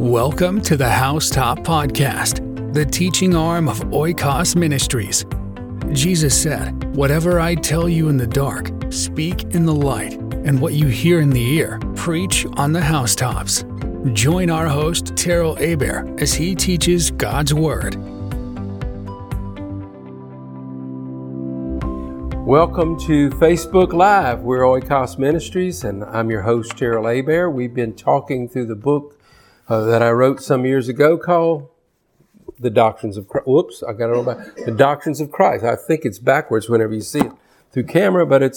Welcome to the Housetop Podcast, the teaching arm of Oikos Ministries. Jesus said, "Whatever I tell you in the dark, speak in the light, and what you hear in the ear, preach on the housetops." Join our host, Terrell Hebert, as he teaches God's Word. Welcome to Facebook Live. We're Oikos Ministries, and I'm your host, Terrell Hebert. We've been talking through the book that I wrote some years ago called The Doctrines of Christ. Whoops, I got it on The Doctrines of Christ. I think it's backwards whenever you see it through camera, but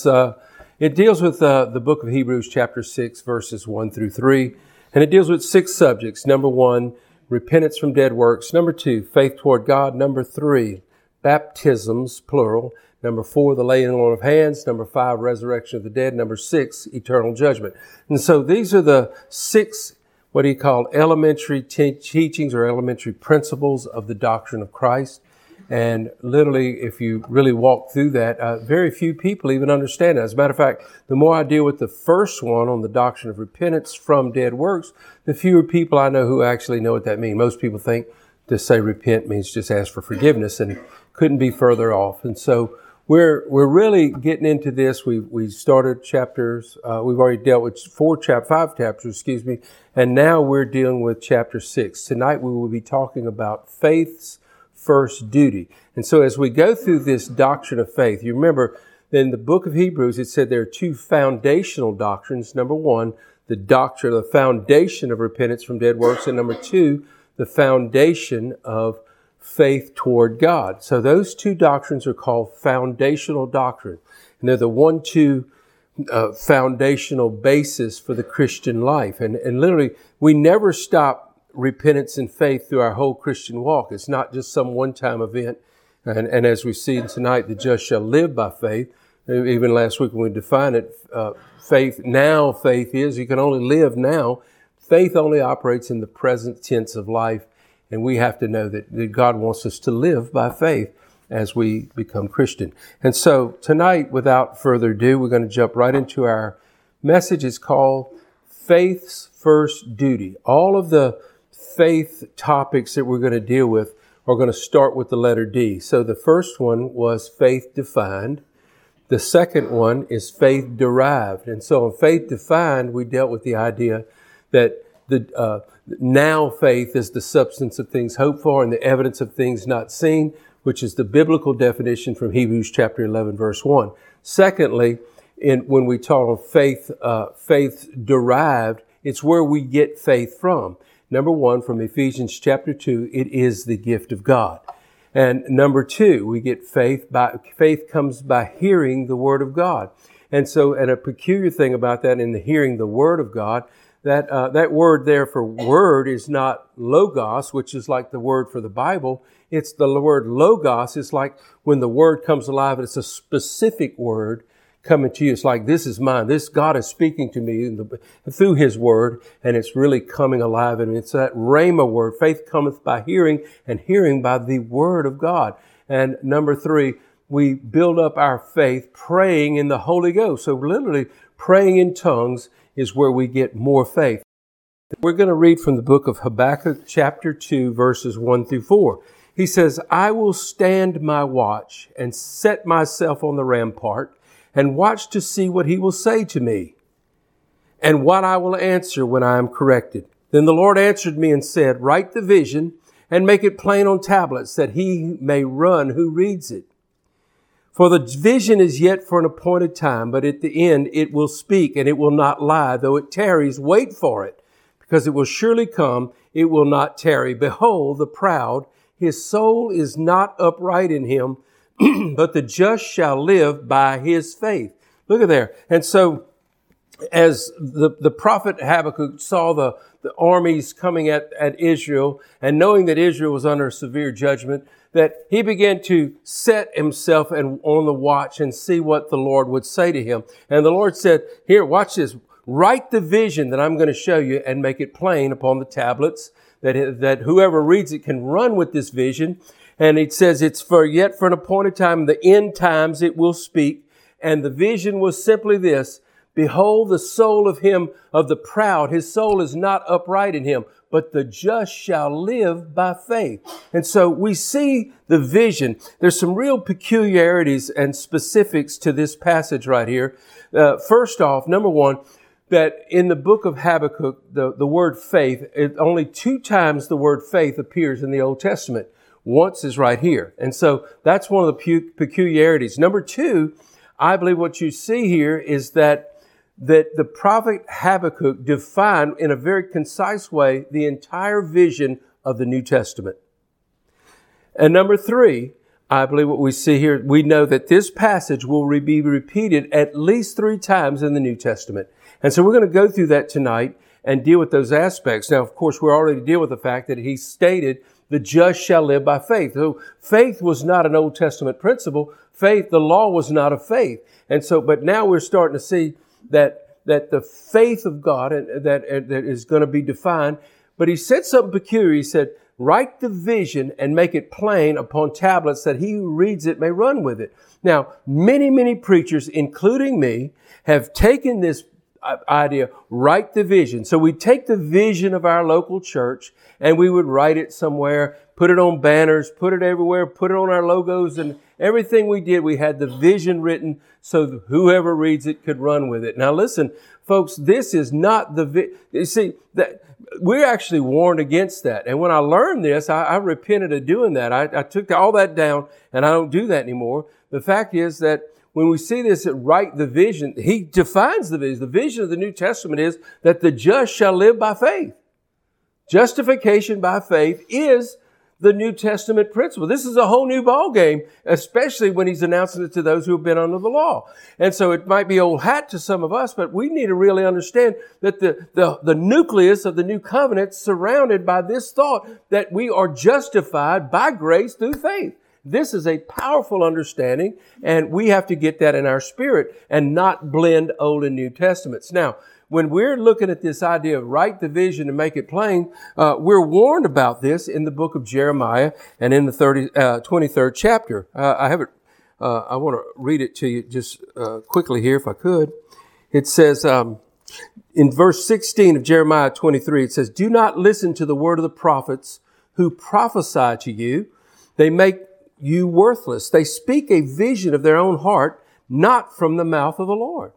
it deals with the book of Hebrews chapter 6, verses 1 through 3, and it deals with 6 subjects. Number 1, repentance from dead works. Number 2, faith toward God. Number 3, baptisms, plural. Number 4, the laying on of hands. Number 5, resurrection of the dead. Number 6, eternal judgment. And so these are the 6 what he called elementary teachings or elementary principles of the doctrine of Christ. And literally, if you really walk through that, very few people even understand it. As a matter of fact, the more I deal with the first one on the doctrine of repentance from dead works, the fewer people I know who actually know what that means. Most people think to say repent means just ask for forgiveness, and couldn't be further off. And so we're really getting into this. We started chapters. We've already dealt with 5 chapters, and now we're dealing with chapter 6. Tonight we will be talking about faith's first duty. And so as we go through this doctrine of faith, you remember in the book of Hebrews it said there are 2 foundational doctrines. Number 1, the doctrine, the foundation of repentance from dead works, and number 2, the foundation of faith toward God. So those 2 doctrines are called foundational doctrine. And they're the 1-2 foundational basis for the Christian life. And literally, we never stop repentance and faith through our whole Christian walk. It's not just some one-time event. And as we've seen tonight, the just shall live by faith. Even last week when we defined it, faith is, you can only live now. Faith only operates in the present tense of life. And we have to know that God wants us to live by faith as we become Christian. And so tonight, without further ado, we're going to jump right into our message. It's called Faith's First Duty. All of the faith topics that we're going to deal with are going to start with the letter D. So the first one was faith defined. The second one is faith derived. And so in faith defined, we dealt with the idea that now faith is the substance of things hoped for and the evidence of things not seen, which is the biblical definition from Hebrews chapter 11, verse 1. Secondly, when we talk of faith derived, it's where we get faith from. Number 1, from Ephesians chapter 2, it is the gift of God. And number 2, we get faith comes by hearing the word of God. And a peculiar thing about that in the hearing the word of God, that word there for word is not logos, which is like the word for the Bible. It's the word logos. It's like when the word comes alive, it's a specific word coming to you. It's like, this is mine. This God is speaking to me through his word, and it's really coming alive. And it's that rhema word. Faith cometh by hearing, and hearing by the word of God. And number 3, we build up our faith praying in the Holy Ghost. So literally praying in tongues is where we get more faith. We're going to read from the book of Habakkuk chapter 2, verses 1 through 4. He says, "I will stand my watch and set myself on the rampart and watch to see what he will say to me and what I will answer when I am corrected. Then the Lord answered me and said, write the vision and make it plain on tablets that he may run who reads it. For the vision is yet for an appointed time, but at the end it will speak and it will not lie. Though it tarries, wait for it, because it will surely come. It will not tarry. Behold, the proud, his soul is not upright in him, but the just shall live by his faith." Look at there. And so as the prophet Habakkuk saw the armies coming at Israel, and knowing that Israel was under severe judgment, that he began to set himself on the watch and see what the Lord would say to him. And the Lord said, "Here, watch this. Write the vision that I'm going to show you and make it plain upon the tablets, that whoever reads it can run with this vision." And it says it's yet for an appointed time, the end times it will speak. And the vision was simply this: behold the soul of him of the proud. His soul is not upright in him, but the just shall live by faith. And so we see the vision. There's some real peculiarities and specifics to this passage right here. First off, number one, that in the book of Habakkuk, the word faith, only 2 times the word faith appears in the Old Testament. Once is right here. And so that's one of the peculiarities. Number 2, I believe what you see here is that the prophet Habakkuk defined in a very concise way the entire vision of the New Testament. And number 3, I believe what we see here, we know that this passage will be repeated at least 3 times in the New Testament. And so we're going to go through that tonight and deal with those aspects. Now, of course, we're already dealing with the fact that he stated the just shall live by faith. So faith was not an Old Testament principle. Faith, the law was not of faith. And so, but now we're starting to see that the faith of God that is going to be defined. But he said something peculiar. He said, write the vision and make it plain upon tablets that he who reads it may run with it. Now, many preachers, including me, have taken this idea, write the vision. So we take the vision of our local church and we would write it somewhere, put it on banners, put it everywhere, put it on our logos, and everything we did, we had the vision written so that whoever reads it could run with it. Now listen, folks, this is not you see, that we're actually warned against that. And when I learned this, I repented of doing that. I took all that down and I don't do that anymore. The fact is that when we see this, write the vision, he defines the vision. The vision of the New Testament is that the just shall live by faith. Justification by faith is the New Testament principle. This is a whole new ballgame, especially when he's announcing it to those who have been under the law. And so it might be old hat to some of us, but we need to really understand that the nucleus of the new covenant is surrounded by this thought that we are justified by grace through faith. This is a powerful understanding, and we have to get that in our spirit and not blend Old and New Testaments. Now, when we're looking at this idea of write the vision and make it plain, we're warned about this in the book of Jeremiah and in the 23rd chapter. I have it. I want to read it to you just quickly here, if I could. It says in verse 16 of Jeremiah 23, it says, "Do not listen to the word of the prophets who prophesy to you. They make you worthless. They speak a vision of their own heart, not from the mouth of the Lord."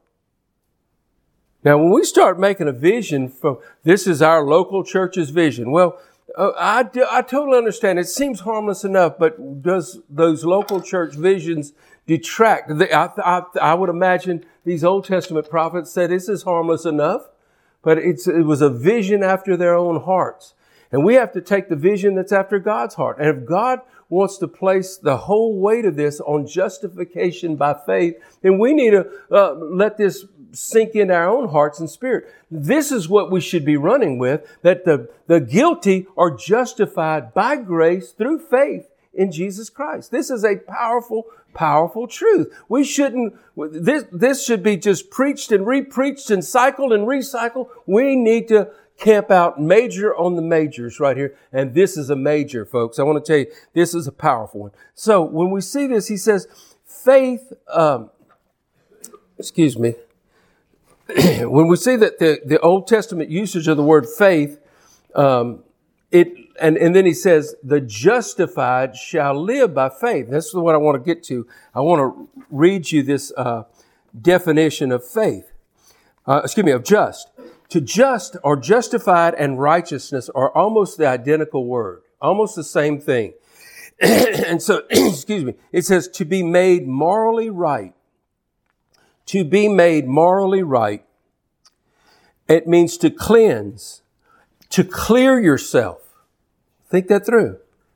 Now, when we start making a vision from, this is our local church's vision. Well, I totally understand. It seems harmless enough, but does those local church visions detract? I would imagine these Old Testament prophets said this is harmless enough, but it was a vision after their own hearts. And we have to take the vision that's after God's heart. And if God wants to place the whole weight of this on justification by faith, then we need to let this sink into our own hearts and spirit. This is what we should be running with, that the guilty are justified by grace through faith in Jesus Christ. This is a powerful truth. We shouldn't, this should be just preached and repreached and cycled and recycled. We need to camp out major on the majors right here. And this is a major, folks. I want to tell you, this is a powerful one. So when we see this, he says, faith, when we see that the Old Testament usage of the word faith, and then he says, the justified shall live by faith. That's what I want to get to. I want to read you this definition of faith. Of just. To just or justified and righteousness are almost the identical word, almost the same thing. And so, it says to be made morally right. To be made morally right. It means to cleanse, to clear yourself. Think that through.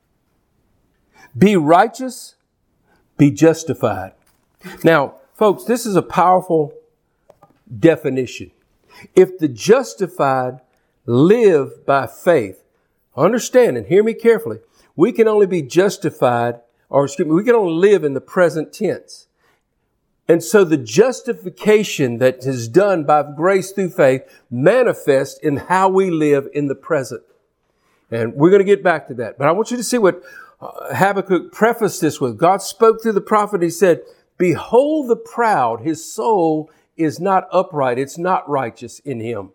Be righteous, be justified. Now, folks, this is a powerful definition. If the justified live by faith, understand and hear me carefully, we can only be justified, we can only live in the present tense. And so the justification that is done by grace through faith manifests in how we live in the present. And we're going to get back to that. But I want you to see what Habakkuk prefaced this with. God spoke through the prophet. He said, "Behold the proud, his soul is not upright. It's not righteous in him.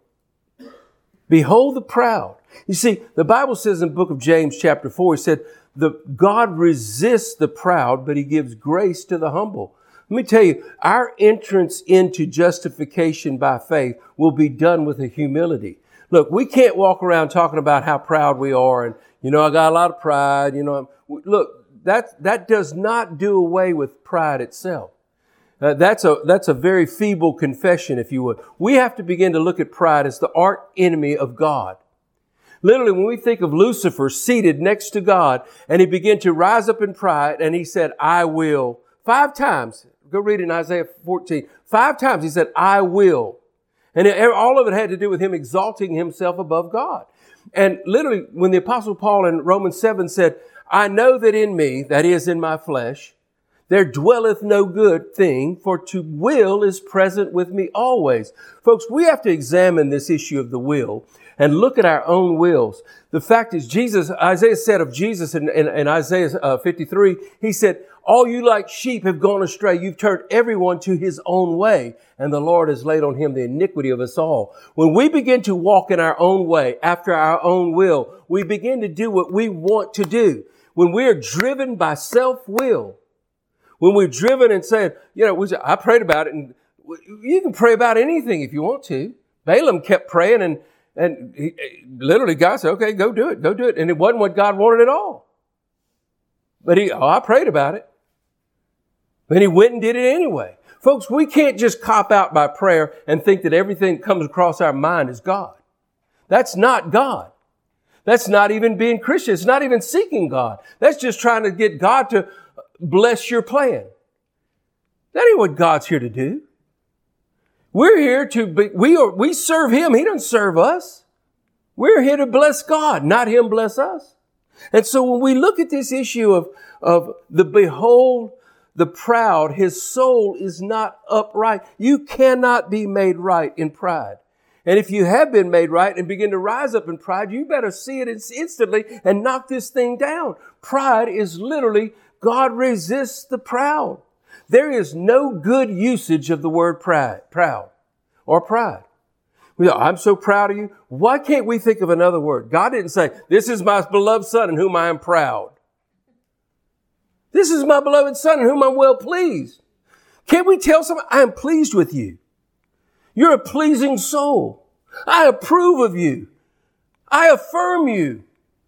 Behold the proud. You see, the Bible says in the book of James chapter 4, it said, God resists the proud, but he gives grace to the humble. Let me tell you, our entrance into justification by faith will be done with a humility. Look, we can't walk around talking about how proud we are and, I got a lot of pride, Look, that does not do away with pride itself. That's a very feeble confession, if you would. We have to begin to look at pride as the arch enemy of God. Literally, when we think of Lucifer seated next to God and he began to rise up in pride and he said, I will. 5 times. Go read it in Isaiah 14. 5 times he said, I will. And all of it had to do with him exalting himself above God. And literally, when the Apostle Paul in Romans 7 said, I know that in me, that is in my flesh, there dwelleth no good thing, for to will is present with me always. Folks, we have to examine this issue of the will and look at our own wills. The fact is, Isaiah said of Jesus in Isaiah 53, he said, all you like sheep have gone astray. You've turned everyone to his own way, and the Lord has laid on him the iniquity of us all. When we begin to walk in our own way, after our own will, we begin to do what we want to do. When we are driven by self-will, when we're driven and saying, I prayed about it, and you can pray about anything if you want to. Balaam kept praying and literally God said, okay, go do it. And it wasn't what God wanted at all. But I prayed about it. And he went and did it anyway. Folks, we can't just cop out by prayer and think that everything that comes across our mind is God. That's not God. That's not even being Christian. It's not even seeking God. That's just trying to get God to bless your plan. That ain't what God's here to do. We're here we serve him. He doesn't serve us. We're here to bless God, not him bless us. And so when we look at this issue of behold, the proud, his soul is not upright. You cannot be made right in pride. And if you have been made right and begin to rise up in pride, you better see it instantly and knock this thing down. Pride is literally, God resists the proud. There is no good usage of the word proud or pride. I'm so proud of you. Why can't we think of another word? God didn't say, this is my beloved son in whom I am proud. This is my beloved son in whom I'm well pleased. Can't we tell someone, I am pleased with you. You're a pleasing soul. I approve of you. I affirm you.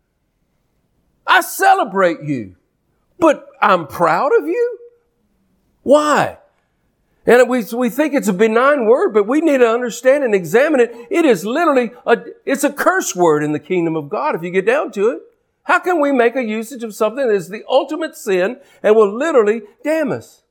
I celebrate you. But I'm proud of you? Why? And we think it's a benign word, but we need to understand and examine it. It is literally it's a curse word in the kingdom of God if you get down to it. How can we make a usage of something that is the ultimate sin and will literally damn us?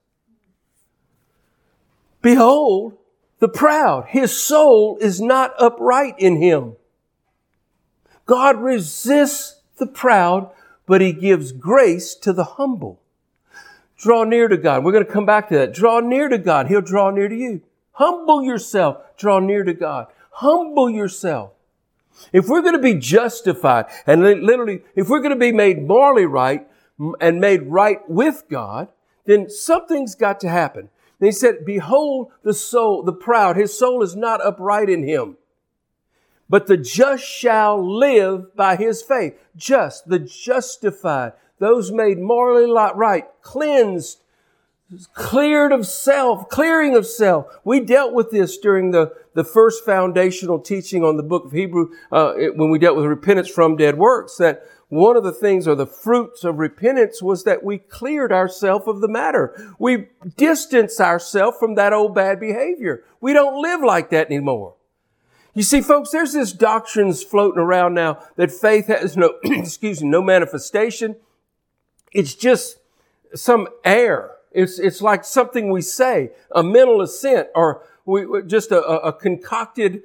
Behold, the proud, his soul is not upright in him. God resists the proud, but he gives grace to the humble. Draw near to God. We're going to come back to that. Draw near to God. He'll draw near to you. Humble yourself. Draw near to God. Humble yourself. If we're going to be justified, and literally, if we're going to be made morally right and made right with God, then something's got to happen. And he said, behold the soul, the proud, his soul is not upright in him. But the just shall live by his faith. Just, the justified, those made morally right, cleansed, clearing of self. We dealt with this during the first foundational teaching on the book of Hebrew, when we dealt with repentance from dead works, that one of the things or the fruits of repentance was that we cleared ourselves of the matter. We distanced ourselves from that old bad behavior. We don't live like that anymore. You see, folks, there's this doctrines floating around now that faith has no manifestation. It's just some air. It's like something we say, a mental assent, or just a concocted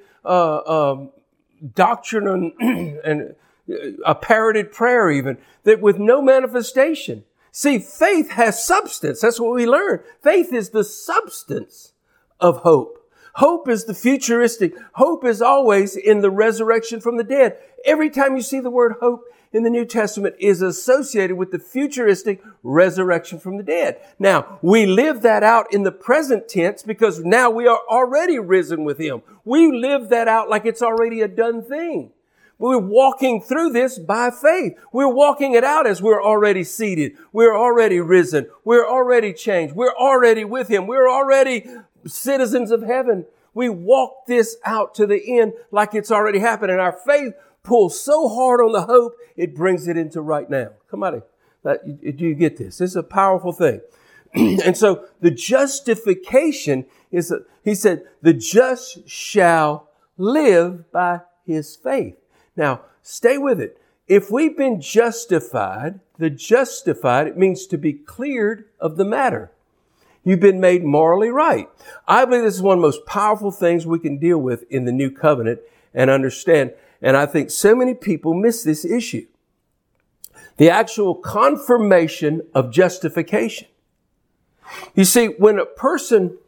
doctrine and a parroted prayer even, that with no manifestation. See, faith has substance. That's what we learn. Faith is the substance of hope. Hope is the futuristic. Hope is always in the resurrection from the dead. Every time you see the word hope in the New Testament is associated with the futuristic resurrection from the dead. Now, we live that out in the present tense because now we are already risen with Him. We live that out like it's already a done thing. We're walking through this by faith. We're walking it out as we're already seated. We're already risen. We're already changed. We're already with Him. We're already citizens of heaven. We walk this out to the end like it's already happened. And our faith pulls so hard on the hope, it brings it into right now. Come on. Do you get this? This is a powerful thing. And so the justification is, he said, the just shall live by his faith. Now, stay with it. If we've been justified, it means to be cleared of the matter. You've been made morally right. I believe this is one of the most powerful things we can deal with in the new covenant and understand. And I think so many people miss this issue. The actual confirmation of justification. You see, when a person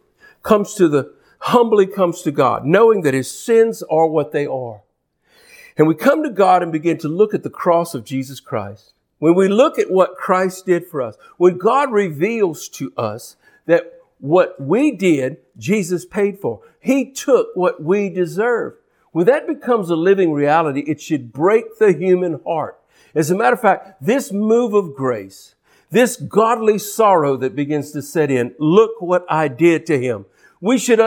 humbly comes to God, knowing that his sins are what they are, and we come to God and begin to look at the cross of Jesus Christ, when we look at what Christ did for us, when God reveals to us that what we did, Jesus paid for. He took what we deserve. When that becomes a living reality, it should break the human heart. As a matter of fact, this move of grace, this godly sorrow that begins to set in, look what I did to him. We should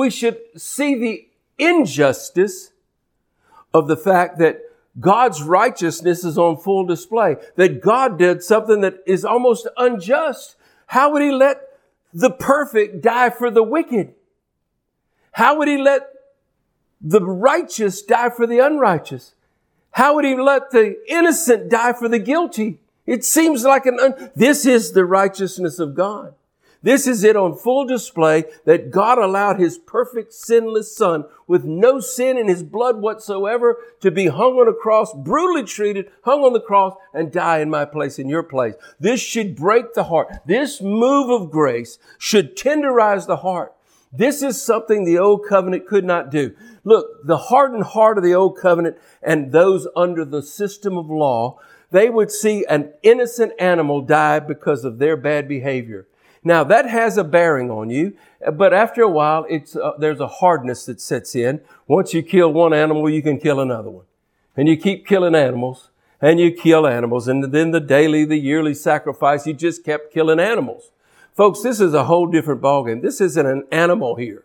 see the injustice of the fact that God's righteousness is on full display, that God did something that is almost unjust. How would he let the perfect die for the wicked? How would he let the righteous die for the unrighteous? How would he let the innocent die for the guilty? It seems like this is the righteousness of God. This is it on full display, that God allowed his perfect sinless son with no sin in his blood whatsoever to be hung on a cross, brutally treated, hung on the cross, and die in my place, in your place. This should break the heart. This move of grace should tenderize the heart. This is something the old covenant could not do. Look, the hardened heart of the old covenant and those under the system of law, they would see an innocent animal die because of their bad behavior. Now, that has a bearing on you, but after a while, there's a hardness that sets in. Once you kill one animal, you can kill another one. And you keep killing animals, and you kill animals. And then the yearly sacrifice, you just kept killing animals. Folks, this is a whole different ballgame. This isn't an animal here.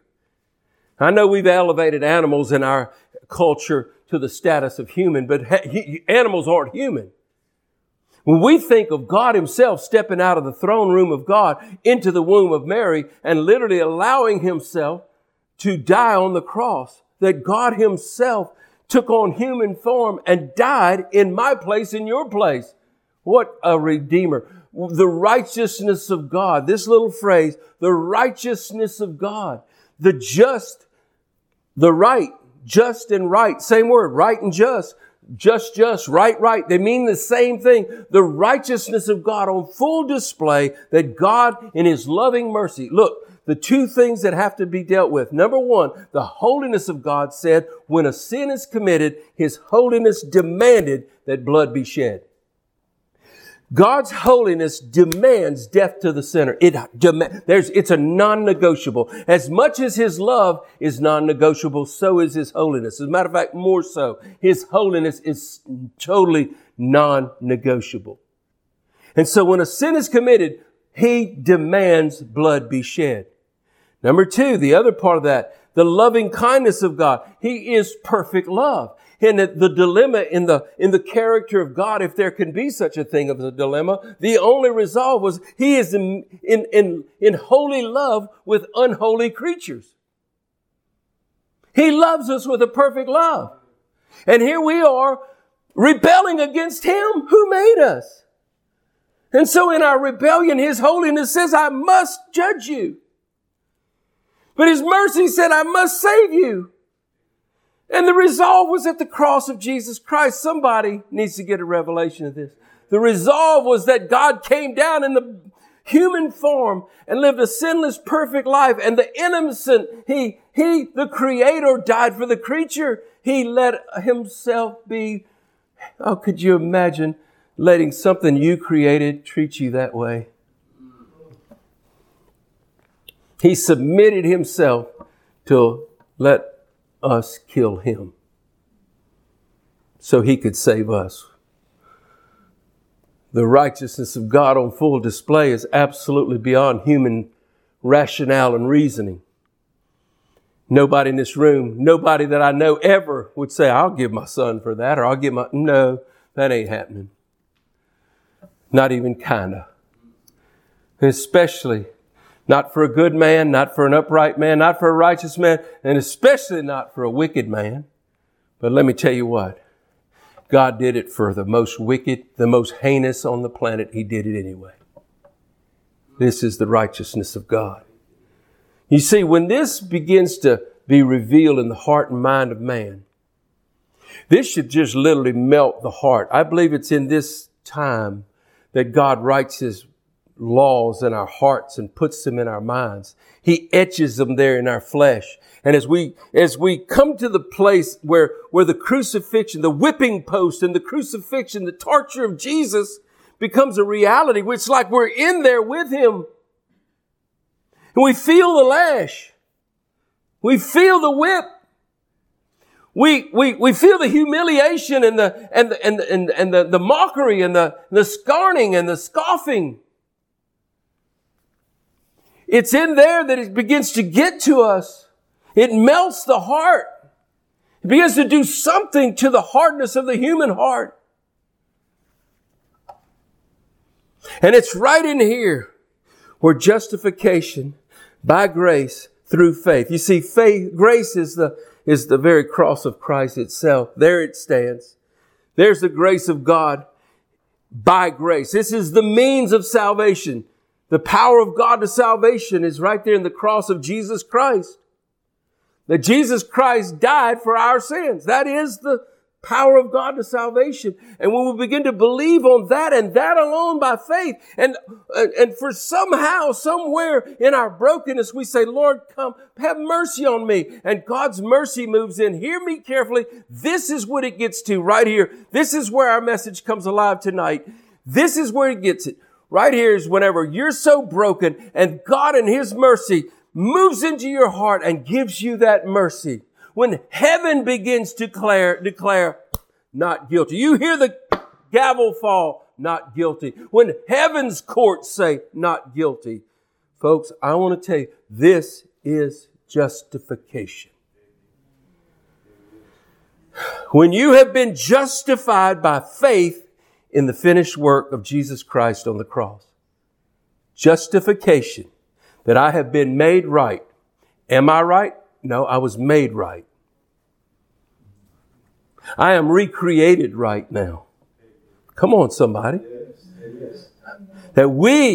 I know we've elevated animals in our culture to the status of human, but animals aren't human. When we think of God himself stepping out of the throne room of God into the womb of Mary and literally allowing himself to die on the cross, that God himself took on human form and died in my place, in your place. What a redeemer. The righteousness of God. This little phrase, the righteousness of God. The just, the right, just and right. Same word, right and just. Just, right. They mean the same thing. The righteousness of God on full display, that God in his loving mercy. Look, the two things that have to be dealt with. Number one, the holiness of God said when a sin is committed, his holiness demanded that blood be shed. God's holiness demands death to the sinner. It's a non-negotiable. As much as his love is non-negotiable, so is his holiness. As a matter of fact, more so. His holiness is totally non-negotiable. And so when a sin is committed, he demands blood be shed. Number two, the other part of that, the loving kindness of God. He is perfect love. And the dilemma in the character of God, if there can be such a thing of a dilemma, the only resolve was he is in holy love with unholy creatures. He loves us with a perfect love. And here we are rebelling against him who made us. And so in our rebellion, his holiness says, I must judge you. But his mercy said, I must save you. And the resolve was at the cross of Jesus Christ. Somebody needs to get a revelation of this. The resolve was that God came down in the human form and lived a sinless, perfect life. And the innocent, he He, the Creator, died for the creature. He let Himself be. Oh, could you imagine letting something you created treat you that way? He submitted Himself to let us kill Him so He could save us. The righteousness of God on full display is absolutely beyond human rationale and reasoning. Nobody in this room, nobody that I know ever would say, I'll give my son for that, or I'll give my... No, that ain't happening. Not even kinda. And especially not for a good man, not for an upright man, not for a righteous man, and especially not for a wicked man. But let me tell you what. God did it for the most wicked, the most heinous on the planet. He did it anyway. This is the righteousness of God. You see, when this begins to be revealed in the heart and mind of man, this should just literally melt the heart. I believe it's in this time that God writes His laws in our hearts and puts them in our minds. He etches them there in our flesh. And as we come to the place where the crucifixion, the whipping post and the crucifixion, the torture of Jesus becomes a reality, it's like we're in there with Him. And we feel the lash. We feel the whip. We feel the humiliation and the mockery and the scorning and the scoffing. It's in there that it begins to get to us. It melts the heart. It begins to do something to the hardness of the human heart. And it's right in here where justification by grace through faith. You see, faith, grace is the very cross of Christ itself. There it stands. There's the grace of God by grace. This is the means of salvation. The power of God to salvation is right there in the cross of Jesus Christ. That Jesus Christ died for our sins. That is the power of God to salvation. And when we begin to believe on that and that alone by faith, and for somehow, somewhere in our brokenness, we say, Lord, come, have mercy on me. And God's mercy moves in. Hear me carefully. This is what it gets to right here. This is where our message comes alive tonight. This is where it gets it. Right here is whenever you're so broken and God in His mercy moves into your heart and gives you that mercy. When heaven begins to declare not guilty. You hear the gavel fall, not guilty. When heaven's courts say not guilty. Folks, I want to tell you, this is justification. When you have been justified by faith in the finished work of Jesus Christ on the cross. Justification. That I have been made right. Am I right? No, I was made right. I am recreated right now. Come on, somebody. That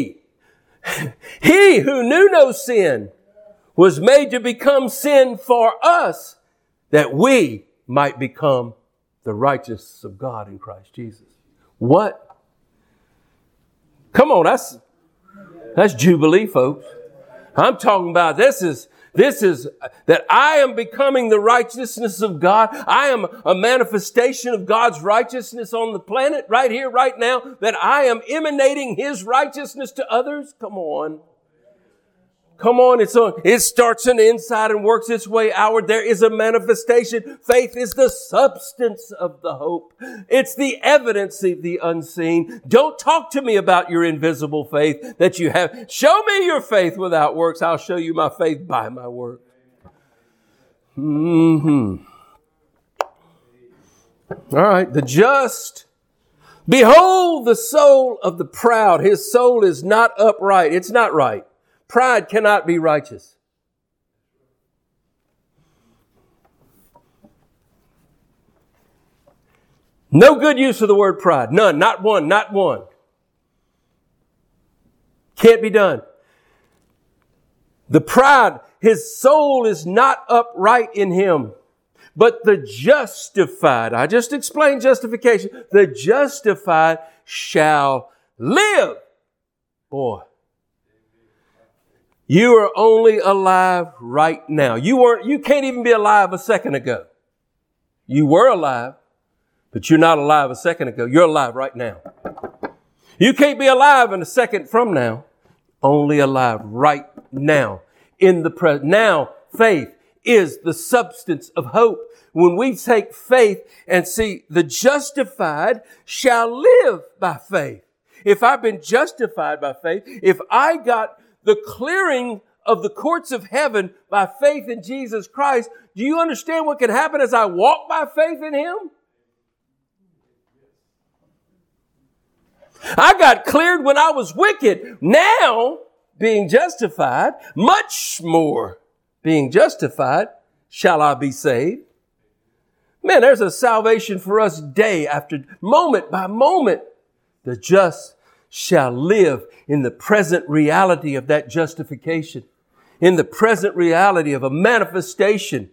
He who knew no sin was made to become sin for us, that we might become the righteousness of God in Christ Jesus. What? Come on, that's Jubilee, folks. I'm talking about this is that I am becoming the righteousness of God. I am a manifestation of God's righteousness on the planet right here, right now, that I am emanating His righteousness to others. Come on. Come on, it starts on the inside and works its way outward. There is a manifestation. Faith is the substance of the hope. It's the evidence of the unseen. Don't talk to me about your invisible faith that you have. Show me your faith without works. I'll show you my faith by my work. All right, the just. Behold the soul of the proud. His soul is not upright. It's not right. Pride cannot be righteous. No good use of the word pride. None. Not one. Not one. Can't be done. The pride, his soul is not upright in him. But the justified, I just explained justification. The justified shall live. Boy. You are only alive right now. You can't even be alive a second ago. You were alive, but you're not alive a second ago. You're alive right now. You can't be alive in a second from now. Only alive right now. In the present. Now, faith is the substance of hope. When we take faith and see the justified shall live by faith. If I've been justified by faith, if I got the clearing of the courts of heaven by faith in Jesus Christ, do you understand what can happen as I walk by faith in Him? I got cleared when I was wicked. Now, being justified, much more being justified, shall I be saved. Man, there's a salvation for us day after moment by moment. The just shall live in the present reality of that justification, in the present reality of a manifestation.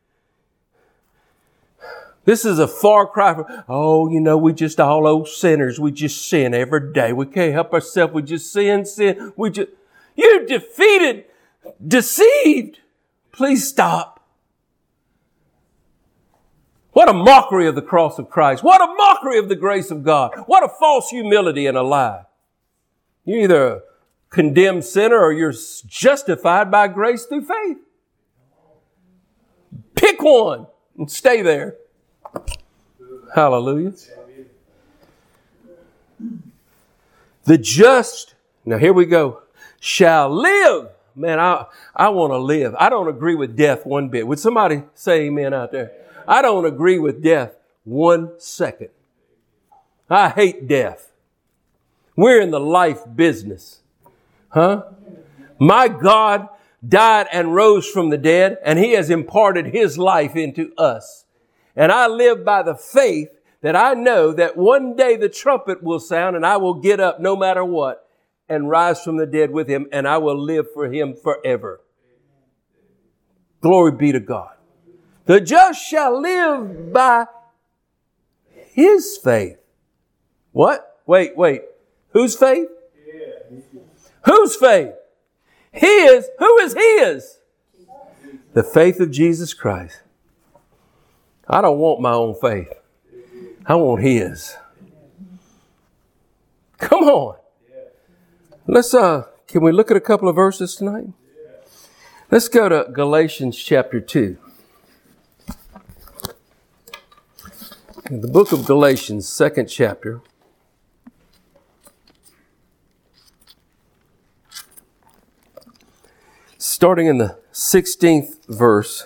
This is a far cry from, we just all old sinners. We just sin every day. We can't help ourselves. We just sin. You're defeated, deceived. Please stop. What a mockery of the cross of Christ. What a mockery of the grace of God. What a false humility and a lie. You're either a condemned sinner or you're justified by grace through faith. Pick one and stay there. Hallelujah. The just, now here we go, shall live. Man, I want to live. I don't agree with death one bit. Would somebody say amen out there? I don't agree with death 1 second. I hate death. We're in the life business. My God died and rose from the dead, and He has imparted His life into us. And I live by the faith that I know that one day the trumpet will sound and I will get up no matter what and rise from the dead with Him, and I will live for Him forever. Glory be to God. The just shall live by his faith. What? Wait. Whose faith? Whose faith? His. Who is his? The faith of Jesus Christ. I don't want my own faith. I want His. Come on. Let's, can we look at a couple of verses tonight? Let's go to Galatians chapter 2. In the book of Galatians, 2nd chapter. Starting in the 16th verse.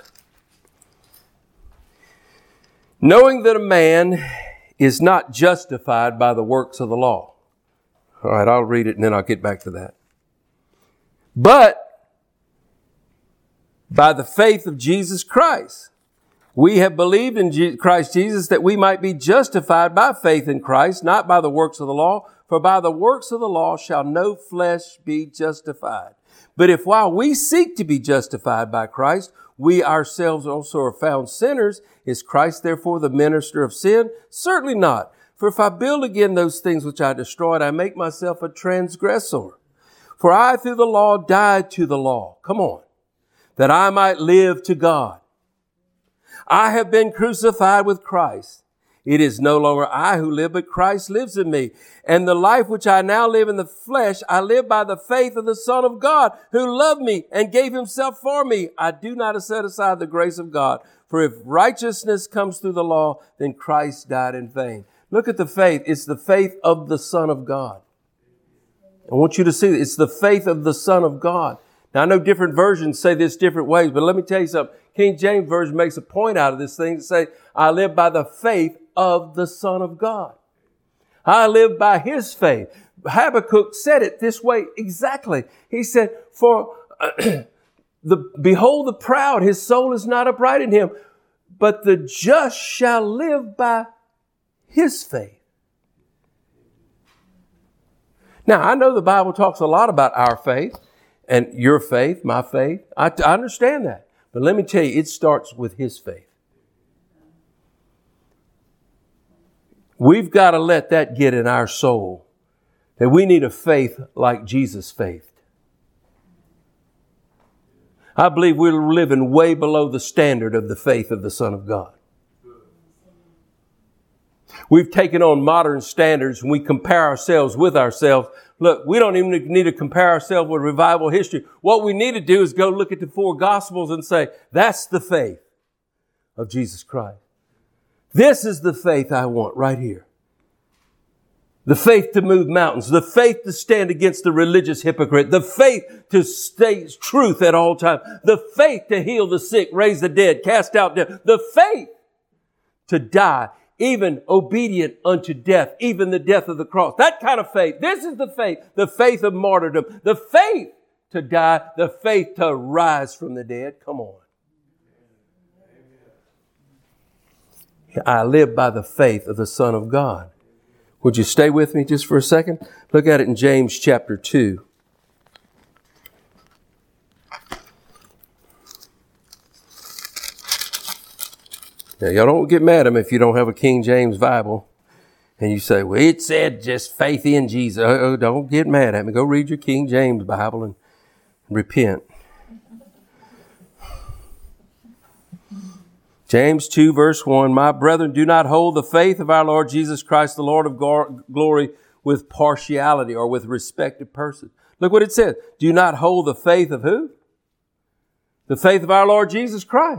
Knowing that a man is not justified by the works of the law. All right, I'll read it and then I'll get back to that. But by the faith of Jesus Christ. We have believed in Christ Jesus that we might be justified by faith in Christ, not by the works of the law. For by the works of the law shall no flesh be justified. But if while we seek to be justified by Christ, we ourselves also are found sinners, is Christ therefore the minister of sin? Certainly not. For if I build again those things which I destroyed, I make myself a transgressor. For I through the law died to the law. Come on. That I might live to God. I have been crucified with Christ. It is no longer I who live, but Christ lives in me. And the life which I now live in the flesh, I live by the faith of the Son of God, who loved me and gave Himself for me. I do not set aside the grace of God. For if righteousness comes through the law, then Christ died in vain. Look at the faith. It's the faith of the Son of God. I want you to see it. It's the faith of the Son of God. Now, I know different versions say this different ways, but let me tell you something. King James Version makes a point out of this thing to say, I live by the faith of the Son of God. I live by His faith. Habakkuk said it this way exactly. He said, for behold the proud, his soul is not upright in him, but the just shall live by his faith. Now, I know the Bible talks a lot about our faith and your faith, my faith. I understand that. But let me tell you, it starts with His faith. We've got to let that get in our soul, that we need a faith like Jesus' faith. I believe we're living way below the standard of the faith of the Son of God. We've taken on modern standards and we compare ourselves with ourselves. Look, we don't even need to compare ourselves with revival history. What we need to do is go look at the 4 Gospels and say, that's the faith of Jesus Christ. This is the faith I want right here. The faith to move mountains, the faith to stand against the religious hypocrite, the faith to stay truth at all times, the faith to heal the sick, raise the dead, cast out death, the faith to die, even obedient unto death, even the death of the cross. That kind of faith. This is the faith of martyrdom, the faith to die, the faith to rise from the dead. Come on. I live by the faith of the Son of God. Would you stay with me just for a second? Look at it in James chapter 2. Now, y'all don't get mad at me if you don't have a King James Bible and you say, well, it said just faith in Jesus. Don't get mad at me. Go read your King James Bible and repent. James 2 verse 1, my brethren, do not hold the faith of our Lord Jesus Christ, the Lord of glory, with partiality or with respect to person. Look what it says. Do not hold the faith of who? The faith of our Lord Jesus Christ.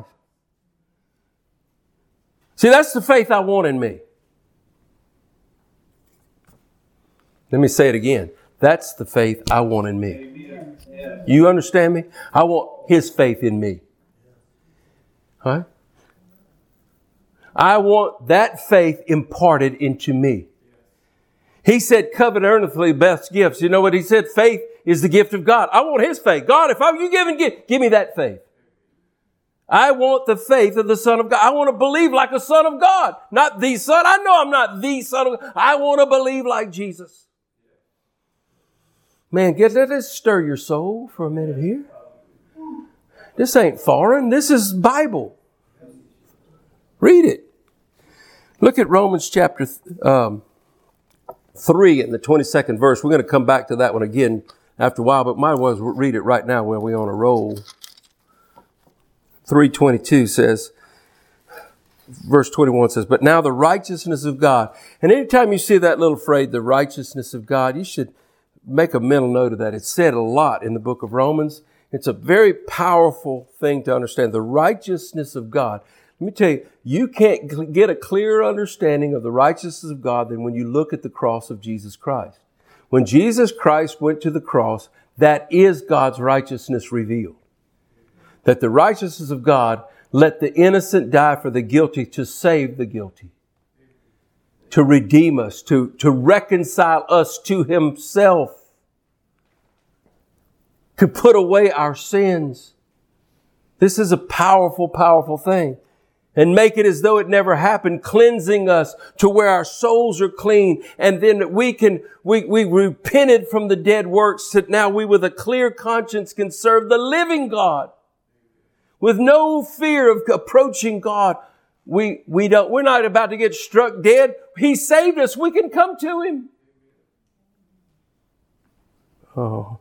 See, that's the faith I want in me. Let me say it again. That's the faith I want in me. You understand me? I want His faith in me. All right? I want that faith imparted into me. He said, covet earnestly best gifts. You know what He said? Faith is the gift of God. I want His faith. God, if you give me that faith. I want the faith of the Son of God. I want to believe like a Son of God, not the Son. I know I'm not the Son of God. I want to believe like Jesus. Man, let this stir your soul for a minute here. This ain't foreign. This is Bible. Read it. Look at Romans chapter 3 and the 22nd verse. We're going to come back to that one again after a while, but might as well read it right now while we're on a roll. 3:22 says, verse 21 says, but now the righteousness of God. And anytime you see that little phrase, the righteousness of God, you should make a mental note of that. It's said a lot in the book of Romans. It's a very powerful thing to understand. The righteousness of God. Let me tell you, you can't get a clearer understanding of the righteousness of God than when you look at the cross of Jesus Christ. When Jesus Christ went to the cross, that is God's righteousness revealed. That the righteousness of God let the innocent die for the guilty to save the guilty. To redeem us, to reconcile us to Himself. To put away our sins. This is a powerful, powerful thing. And make it as though it never happened, cleansing us to where our souls are clean. And then we repented from the dead works that now we with a clear conscience can serve the living God. With no fear of approaching God. We're not about to get struck dead. He saved us. We can come to Him. Oh.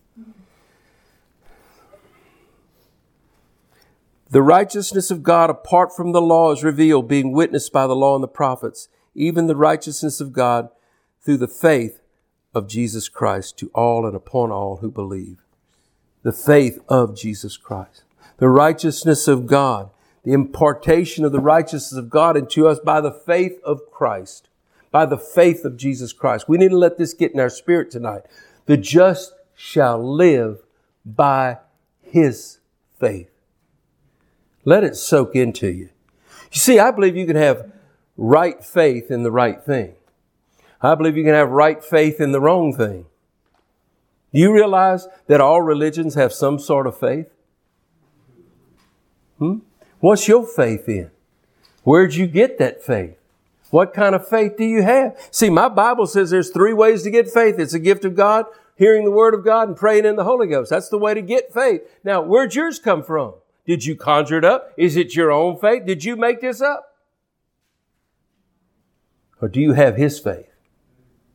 The righteousness of God apart from the law is revealed, being witnessed by the law and the prophets, even the righteousness of God through the faith of Jesus Christ to all and upon all who believe. The faith of Jesus Christ. The righteousness of God. The impartation of the righteousness of God into us by the faith of Christ. By the faith of Jesus Christ. We need to let this get in our spirit tonight. The just shall live by his faith. Let it soak into you. You see, I believe you can have right faith in the right thing. I believe you can have right faith in the wrong thing. Do you realize that all religions have some sort of faith? What's your faith in? Where'd you get that faith? What kind of faith do you have? See, my Bible says there's 3 ways to get faith. It's a gift of God, hearing the Word of God, and praying in the Holy Ghost. That's the way to get faith. Now, where'd yours come from? Did you conjure it up? Is it your own faith? Did you make this up? Or do you have His faith?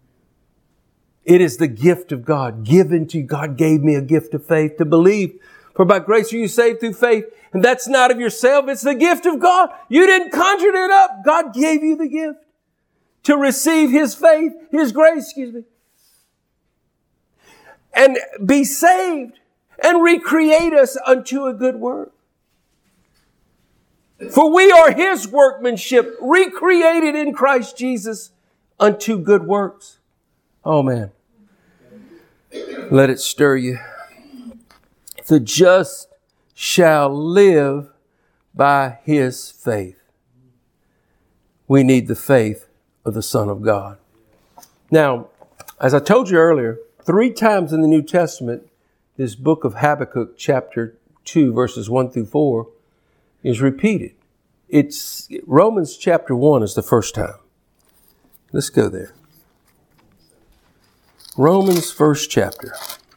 It is the gift of God given to you. God gave me a gift of faith to believe For by grace are you saved through faith, and that's not of yourself. It's the gift of God. You didn't conjure it up. God gave you the gift to receive His faith, His grace, and be saved and recreate us unto a good work. For we are His workmanship, recreated in Christ Jesus unto good works. Oh man. Let it stir you. The just shall live by his faith. We need the faith of the Son of God. Now, as I told you earlier, 3 times in the New Testament, this book of Habakkuk, chapter 2, verses 1 through 4, is repeated. It's Romans chapter 1 is the first time. Let's go there. Romans first chapter.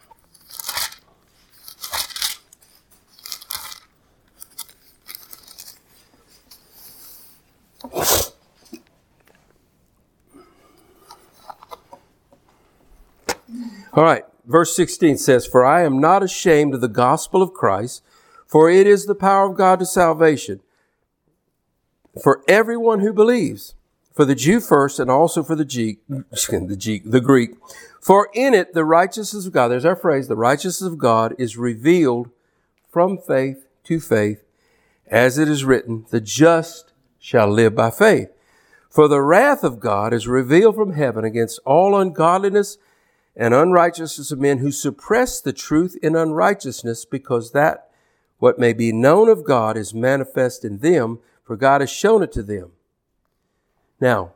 All right, verse 16 says, "For I am not ashamed of the gospel of Christ, for it is the power of God to salvation for everyone who believes, for the Jew first and also for the Greek. For in it the righteousness of God," there's our phrase, "the righteousness of God is revealed from faith to faith, as it is written, the just shall live by faith. For the wrath of God is revealed from heaven against all ungodliness and unrighteousness of men who suppress the truth in unrighteousness, because that what may be known of God is manifest in them, for God has shown it to them." Now,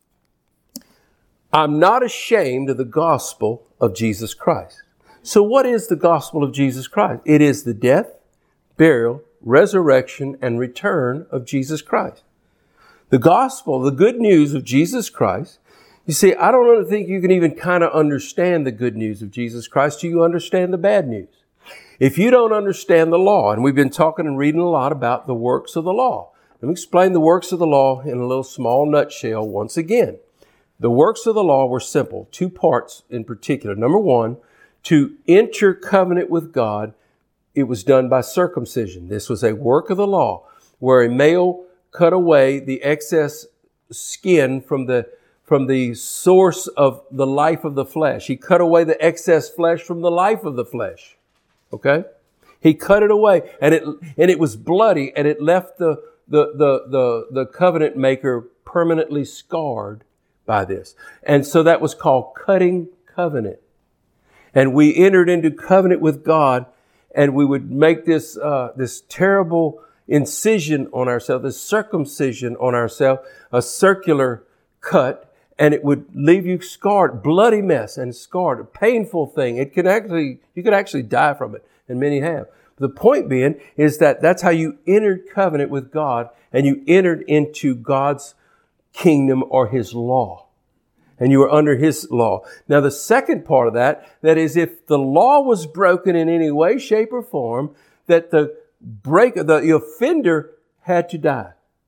I'm not ashamed of the gospel of Jesus Christ. So what is the gospel of Jesus Christ? It is the death, burial, resurrection, and return of Jesus Christ. The gospel, the good news of Jesus Christ. You see, I don't think you can even kind of understand the good news of Jesus Christ till you understand the bad news. If you don't understand the law, and we've been talking and reading a lot about the works of the law. Let me explain the works of the law in a little small nutshell once again. The works of the law were simple, 2 parts in particular. Number 1, to enter covenant with God, it was done by circumcision. This was a work of the law where a male cut away the excess skin from the source of the life of the flesh. He cut away the excess flesh from the life of the flesh. Okay? He cut it away, and it was bloody, and it left the covenant maker permanently scarred by this. And so that was called cutting covenant. And we entered into covenant with God, and we would make this terrible incision on ourselves, this circumcision on ourselves, a circular cut, and it would leave you scarred, bloody mess and scarred, a painful thing. You could actually die from it, and many have. The point being is that that's how you entered covenant with God, and you entered into God's kingdom or His law. And you were under His law. Now the second part of that is if the law was broken in any way, shape, or form, that the offender had to die.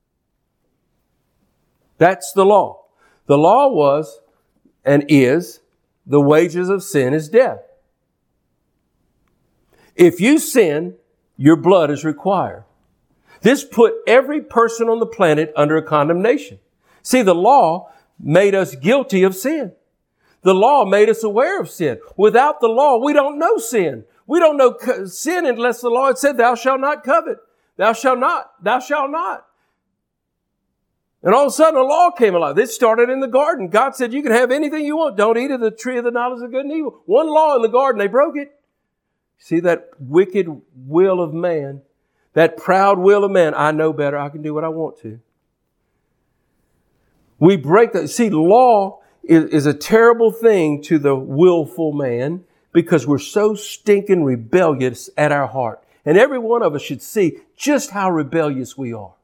That's the law. The law was and is, the wages of sin is death. If you sin, your blood is required. This put every person on the planet under a condemnation. See, the law made us guilty of sin. The law made us aware of sin. Without the law, we don't know sin. We don't know sin unless the law had said, "Thou shalt not covet. Thou shalt not. Thou shalt not." And all of a sudden, a law came alive. This started in the garden. God said, "You can have anything you want. Don't eat of the tree of the knowledge of good and evil." One law in the garden, they broke it. See that wicked will of man, that proud will of man. I know better. I can do what I want to. We break that. See, law is a terrible thing to the willful man because we're so stinking rebellious at our heart. And every one of us should see just how rebellious we are.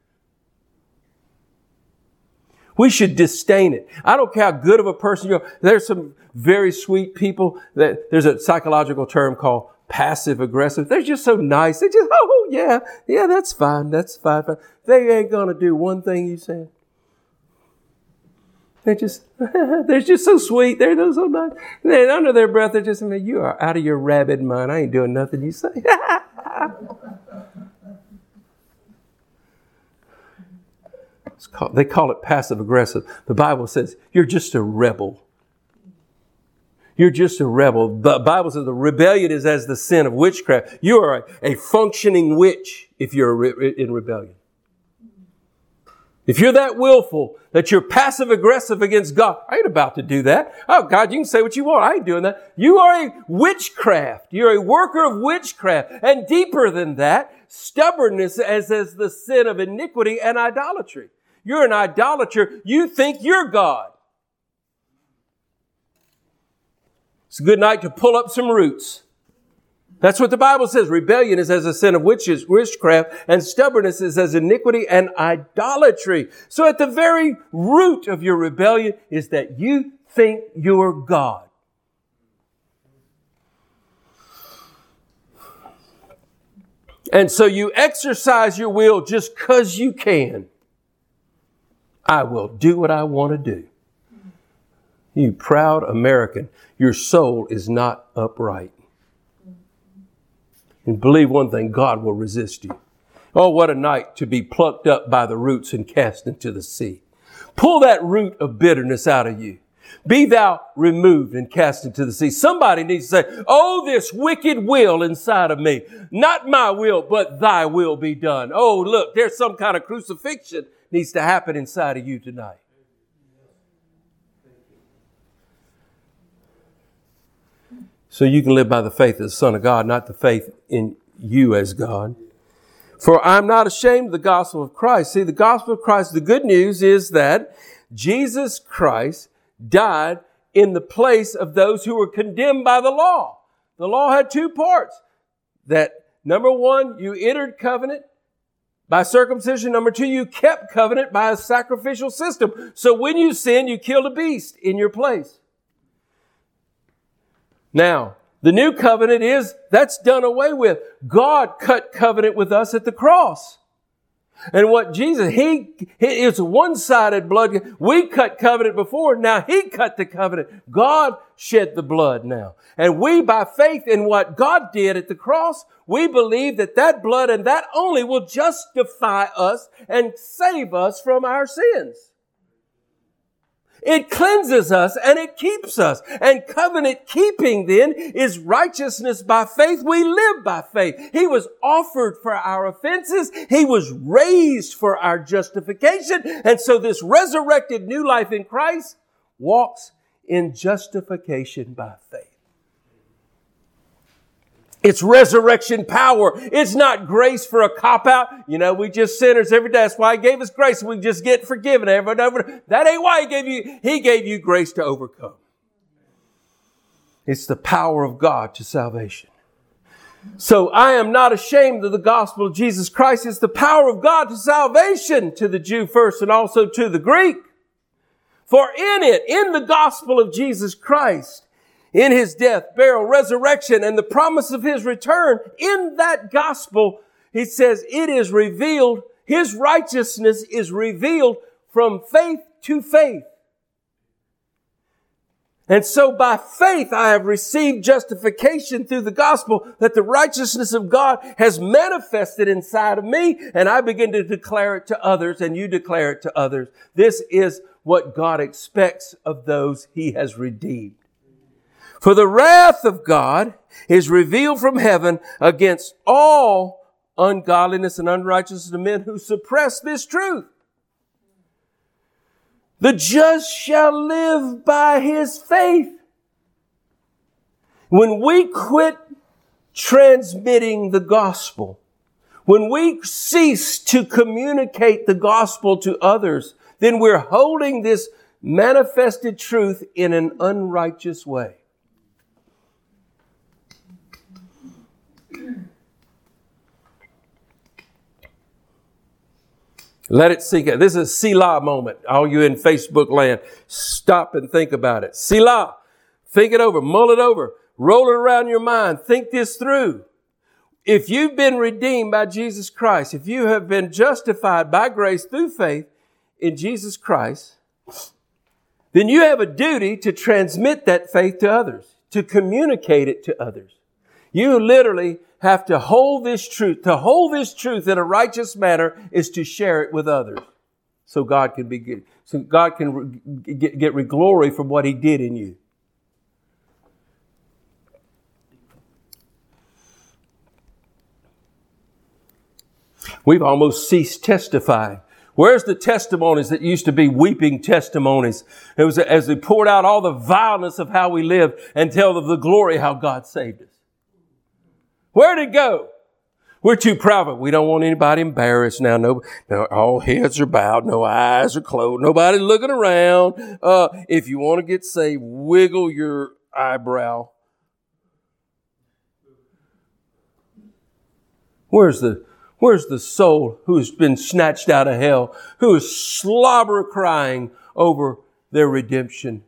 We should disdain it. I don't care how good of a person you are. There's some very sweet people that there's a psychological term called passive aggressive. They're just so nice. They just, "Oh, yeah, that's fine. That's fine. They ain't going to do one thing you said." They're just so sweet. They're so nice. They're under their breath, they're just, you are out of your rabid mind. I ain't doing nothing you say. They call it passive aggressive. The Bible says you're just a rebel. You're just a rebel. The Bible says the rebellion is as the sin of witchcraft. You are a functioning witch if you're in rebellion. If you're that willful that you're passive aggressive against God, I ain't about to do that. Oh, God, you can say what you want. I ain't doing that. You are a witchcraft. You're a worker of witchcraft. And deeper than that, stubbornness as the sin of iniquity and idolatry. You're an idolater. You think you're God. It's a good night to pull up some roots. That's what the Bible says. Rebellion is as a sin of witchcraft, and stubbornness is as iniquity and idolatry. So at the very root of your rebellion is that you think you're God. And so you exercise your will just because you can. I will do what I want to do. You proud American, your soul is not upright. And believe one thing, God will resist you. Oh, what a night to be plucked up by the roots and cast into the sea. Pull that root of bitterness out of you. Be thou removed and cast into the sea. Somebody needs to say, oh, this wicked will inside of me. Not my will, but thy will be done. Oh, look, there's some kind of crucifixion needs to happen inside of you tonight. So you can live by the faith of the Son of God, not the faith in you as God. For I'm not ashamed of the gospel of Christ. See, the gospel of Christ, the good news is that Jesus Christ died in the place of those who were condemned by the law. The law had two parts. That number one, you entered covenant by circumcision. Number two, you kept covenant by a sacrificial system. So when you sinned, you killed a beast in your place. Now, the new covenant that's done away with. God cut covenant with us at the cross. And what Jesus, it's a one-sided blood. We cut covenant before. Now He cut the covenant. God shed the blood now. And we, by faith in what God did at the cross, we believe that blood and that only will justify us and save us from our sins. It cleanses us and it keeps us. And covenant keeping then is righteousness by faith. We live by faith. He was offered for our offenses. He was raised for our justification. And so this resurrected new life in Christ walks in justification by faith. It's resurrection power. It's not grace for a cop-out. We just sinners every day. That's why He gave us grace. We just get forgiven over and over. That ain't why He gave you grace to overcome. It's the power of God to salvation. So I am not ashamed of the gospel of Jesus Christ. It's the power of God to salvation to the Jew first and also to the Greek. For in the gospel of Jesus Christ, in His death, burial, resurrection, and the promise of His return, in that gospel, He says it is revealed, His righteousness is revealed from faith to faith. And so by faith I have received justification through the gospel, that the righteousness of God has manifested inside of me, and I begin to declare it to others, and you declare it to others. This is what God expects of those He has redeemed. For the wrath of God is revealed from heaven against all ungodliness and unrighteousness of men who suppress this truth. The just shall live by his faith. When we quit transmitting the gospel, when we cease to communicate the gospel to others, then we're holding this manifested truth in an unrighteous way. Let it sink in. This is a Selah moment. All you in Facebook land, stop and think about it. Selah. Think it over. Mull it over. Roll it around your mind. Think this through. If you've been redeemed by Jesus Christ, if you have been justified by grace through faith in Jesus Christ, then you have a duty to transmit that faith to others, to communicate it to others. You literally have to hold this truth. To hold this truth in a righteous manner is to share it with others. So God can get glory from what He did in you. We've almost ceased testifying. Where's the testimonies that used to be weeping testimonies? It was as we poured out all the vileness of how we live and tell of the glory how God saved us. Where'd it go? We're too proud of it. We don't want anybody embarrassed now. No, all heads are bowed. No eyes are closed. Nobody's looking around. If you want to get saved, wiggle your eyebrow. Where's the soul who has been snatched out of hell, who is slobber crying over their redemption?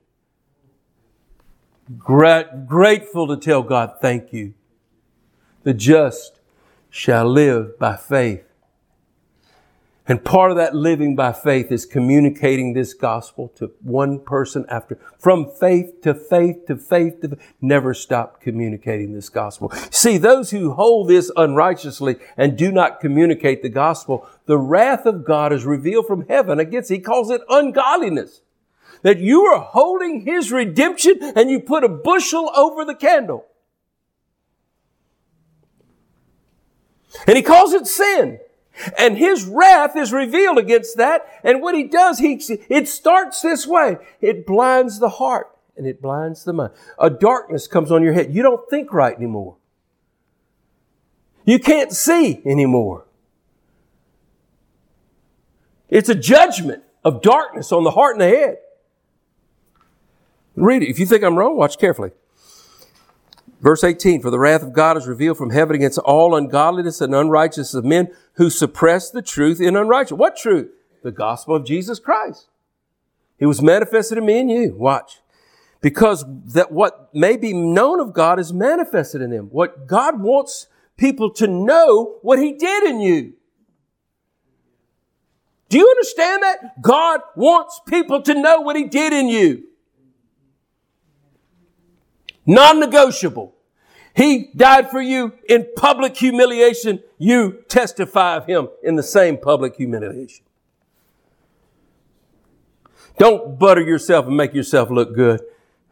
Grateful to tell God, thank you. The just shall live by faith. And part of that living by faith is communicating this gospel to one person after. From faith to faith to faith to faith. Never stop communicating this gospel. See, those who hold this unrighteously and do not communicate the gospel, the wrath of God is revealed from heaven against. He calls it ungodliness. That you are holding His redemption and you put a bushel over the candle. And He calls it sin. And His wrath is revealed against that. And what He does, it starts this way. It blinds the heart and it blinds the mind. A darkness comes on your head. You don't think right anymore. You can't see anymore. It's a judgment of darkness on the heart and the head. Read it. If you think I'm wrong, watch carefully. Verse 18, for the wrath of God is revealed from heaven against all ungodliness and unrighteousness of men who suppress the truth in unrighteousness. What truth? The gospel of Jesus Christ. It was manifested in me and you. Watch. Because that what may be known of God is manifested in them. What God wants people to know what He did in you. Do you understand that? God wants people to know what He did in you. Non-negotiable. He died for you in public humiliation. You testify of Him in the same public humiliation. Don't butter yourself and make yourself look good.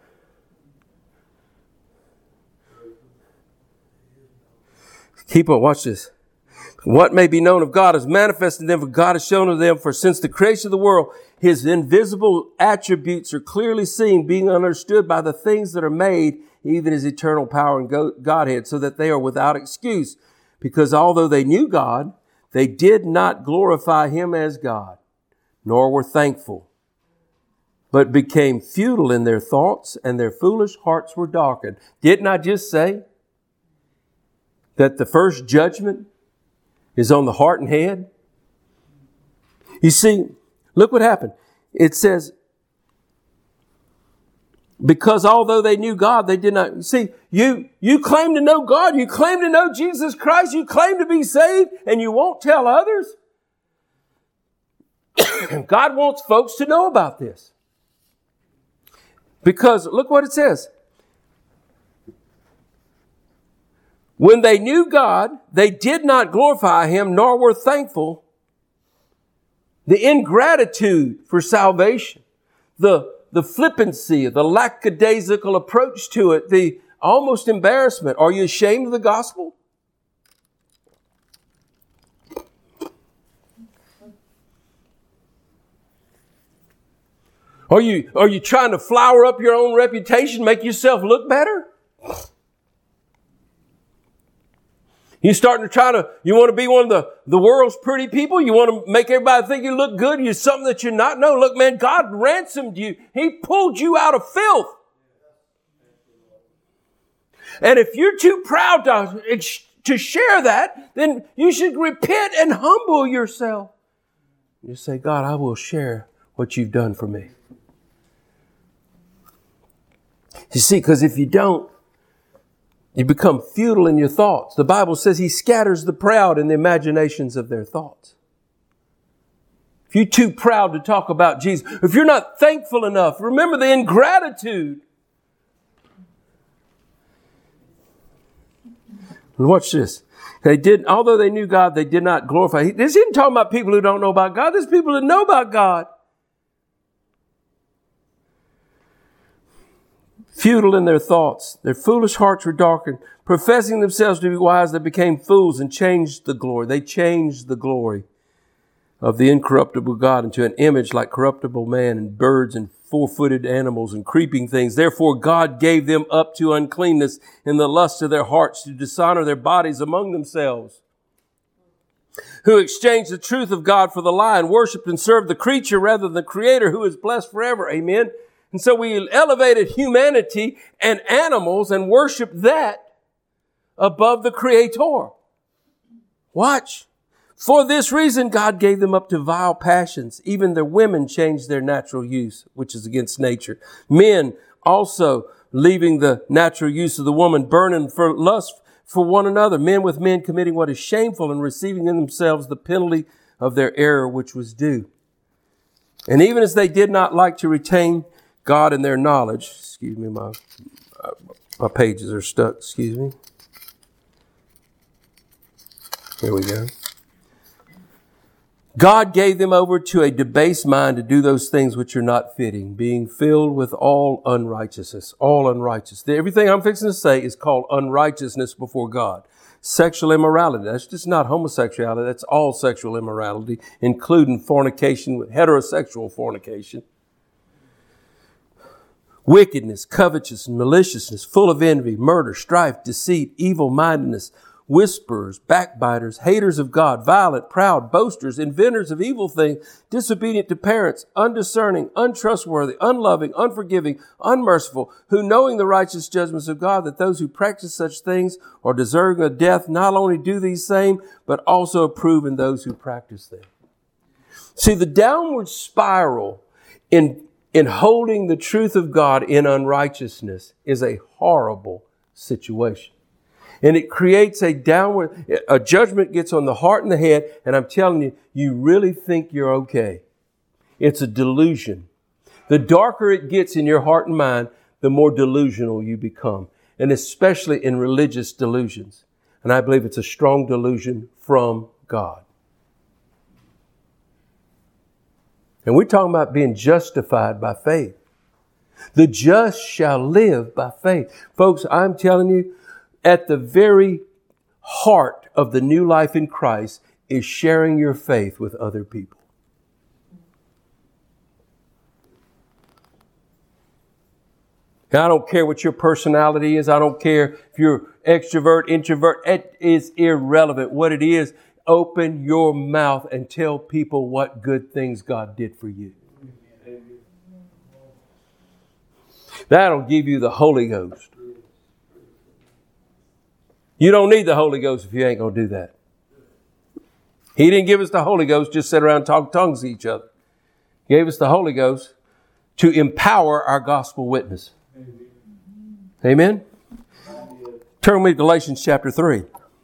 Keep on, watch this. What may be known of God is manifested in them, for God has shown to them, for since the creation of the world, His invisible attributes are clearly seen, being understood by the things that are made, even His eternal power and Godhead, so that they are without excuse. Because although they knew God, they did not glorify Him as God, nor were thankful, but became futile in their thoughts, and their foolish hearts were darkened. Didn't I just say that the first judgment is on the heart and head? You see, look what happened. It says, because although they knew God, they did not. See, you claim to know God. You claim to know Jesus Christ. You claim to be saved, and you won't tell others. God wants folks to know about this. Because look what it says. When they knew God, they did not glorify Him, nor were thankful. The ingratitude for salvation, the flippancy, the lackadaisical approach to it, the almost embarrassment. Are you ashamed of the gospel? Are you trying to flower up your own reputation, make yourself look better? You want to be one of the world's pretty people? You want to make everybody think you look good? You're something that you're not? No, look, man, God ransomed you. He pulled you out of filth. And if you're too proud to share that, then you should repent and humble yourself. You say, God, I will share what you've done for me. You see, because if you don't, you become futile in your thoughts. The Bible says He scatters the proud in the imaginations of their thoughts. if you're too proud to talk about Jesus, if you're not thankful enough, remember the ingratitude. And watch this. Although they knew God, they did not glorify. This isn't talking about people who don't know about God. This is people that know about God. Futile in their thoughts. Their foolish hearts were darkened. Professing themselves to be wise, they became fools and changed the glory. They changed the glory of the incorruptible God into an image like corruptible man and birds and four-footed animals and creeping things. Therefore, God gave them up to uncleanness in the lust of their hearts to dishonor their bodies among themselves, who exchanged the truth of God for the lie and worshiped and served the creature rather than the Creator, who is blessed forever. Amen. And so we elevated humanity and animals and worshiped that above the Creator. Watch. For this reason, God gave them up to vile passions. Even their women changed their natural use, which is against nature. Men also, leaving the natural use of the woman, burning for lust for one another. Men with men committing what is shameful and receiving in themselves the penalty of their error, which was due. And even as they did not like to retain God in their knowledge, excuse me, my pages are stuck, excuse me. Here we go. God gave them over to a debased mind to do those things which are not fitting, being filled with all unrighteousness, all unrighteousness. Everything I'm fixing to say is called unrighteousness before God. Sexual immorality, that's just not homosexuality, that's all sexual immorality, including fornication, heterosexual fornication. Wickedness, covetousness, maliciousness, full of envy, murder, strife, deceit, evil-mindedness, whisperers, backbiters, haters of God, violent, proud, boasters, inventors of evil things, disobedient to parents, undiscerning, untrustworthy, unloving, unforgiving, unmerciful, who knowing the righteous judgments of God, that those who practice such things are deserving of death, not only do these same, but also approve in those who practice them. See, the downward spiral in holding the truth of God in unrighteousness is a horrible situation. And it creates a judgment gets on the heart and the head, and I'm telling you, you really think you're okay. It's a delusion. The darker it gets in your heart and mind, the more delusional you become, and especially in religious delusions. And I believe it's a strong delusion from God. And we're talking about being justified by faith. The just shall live by faith. Folks, I'm telling you, at the very heart of the new life in Christ is sharing your faith with other people. Now, I don't care what your personality is. I don't care if you're extrovert, introvert. It is irrelevant. What it is, open your mouth and tell people what good things God did for you. That'll give you the Holy Ghost. You don't need the Holy Ghost if you ain't going to do that. He didn't give us the Holy Ghost just sit around and talk tongues to each other. He gave us the Holy Ghost to empower our gospel witness. Amen? Turn with me to Galatians chapter 3.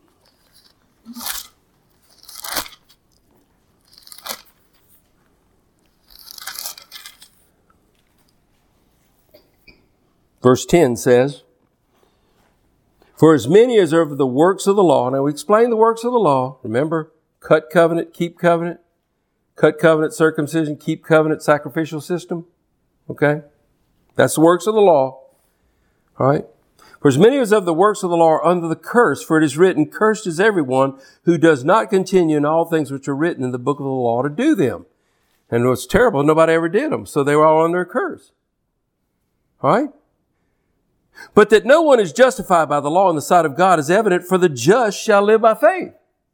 Verse 10 says, for as many as are of the works of the law, now we explain the works of the law, remember, cut covenant, keep covenant, cut covenant, circumcision, keep covenant, sacrificial system, okay? That's the works of the law, all right? For as many as of the works of the law are under the curse, for it is written, cursed is everyone who does not continue in all things which are written in the book of the law to do them. And what's terrible, nobody ever did them, so they were all under a curse, all right? But that no one is justified by the law in the sight of God is evident, for the just shall live by faith.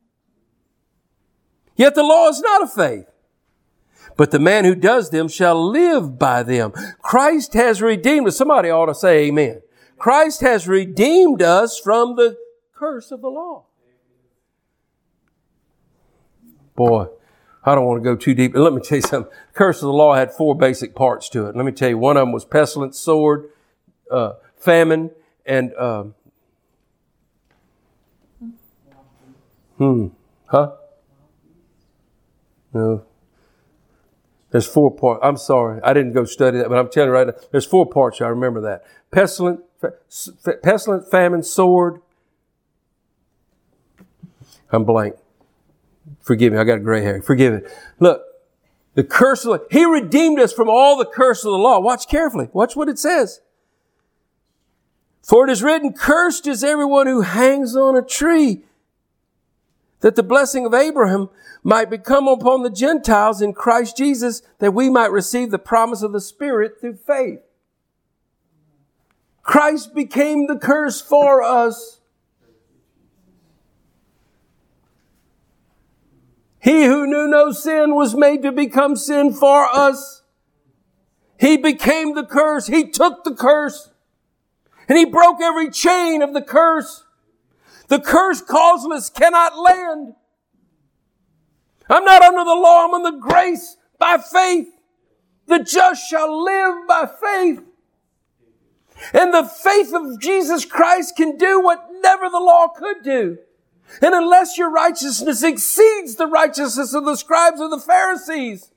Yet the law is not of faith, but the man who does them shall live by them. Christ has redeemed us. Somebody ought to say amen. Christ has redeemed us from the curse of the law. Boy, I don't want to go too deep. Let me tell you something. The curse of the law had 4 basic parts to it. Let me tell you, one of them was pestilence, sword, famine, and No. There's 4 parts. I'm sorry. I didn't go study that, but I'm telling you right now, there's 4 parts. I remember that. Pestilent, famine, sword. I'm blank. Forgive me. I got gray hair. Forgive it. Look, the curse of He redeemed us from all the curse of the law. Watch carefully. Watch what it says. For it is written, cursed is everyone who hangs on a tree, that the blessing of Abraham might become upon the Gentiles in Christ Jesus, that we might receive the promise of the Spirit through faith. Christ became the curse for us. He who knew no sin was made to become sin for us. He became the curse. He took the curse. And He broke every chain of the curse. The curse causeless cannot land. I'm not under the law. I'm under grace by faith. The just shall live by faith. And the faith of Jesus Christ can do what never the law could do. And unless your righteousness exceeds the righteousness of the scribes or the Pharisees,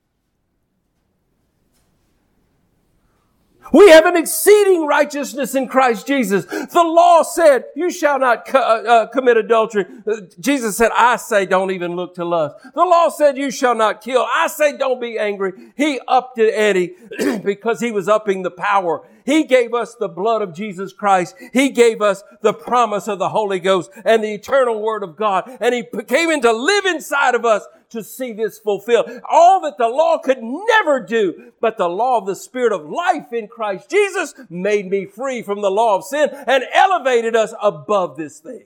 we have an exceeding righteousness in Christ Jesus. The law said, you shall not commit adultery. Jesus said, I say don't even look to lust. The law said, you shall not kill. I say don't be angry. He upped it, Eddie, because He was upping the power. He gave us the blood of Jesus Christ. He gave us the promise of the Holy Ghost and the eternal Word of God. And He came in to live inside of us to see this fulfilled. All that the law could never do, but the law of the Spirit of life in Christ Jesus made me free from the law of sin and elevated us above this thing.